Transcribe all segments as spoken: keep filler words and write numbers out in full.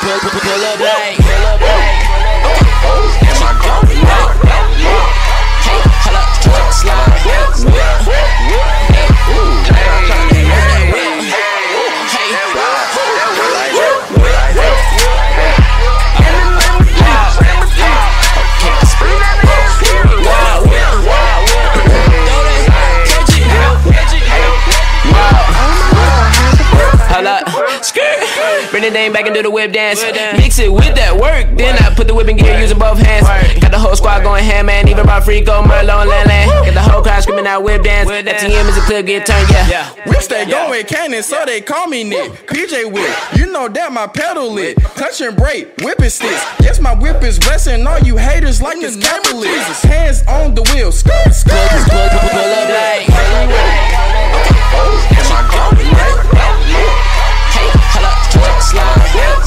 pull, pull, pull up like. Am I going up? Hey, hold up, slide. Bring the name back and do the whip dance. Mix it with that work. Then I put the whip in gear using both hands. Got the whole squad going ham, man. Even brought Frico, Merlot, and Lan Lan. Got the whole crowd screaming out whip dance. That T M is a clip, get turned, yeah. We stay going cannon, so they call me Nick. P J Whip, you know that my pedal lit. Clutch and brake, whipping sticks. Yes, my whip is blessing all you haters like it's capitalist. Hands on the wheel, skirt, skirt. Pull up like. Am I going up? Hey, hold up, slide.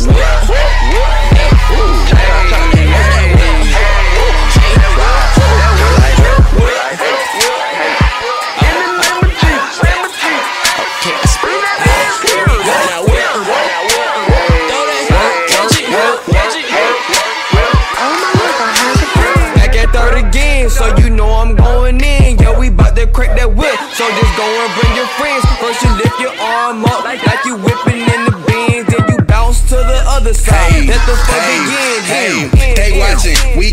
Back at third again, so you know I'm going in. Yo, we bout to crack that whip, so just go and bring your friends. First you lift your arm up like you whipping in the bins, then you bounce to the other side. Hey, Let the fuck hey, begin. hey, Damn, they damn, watching. We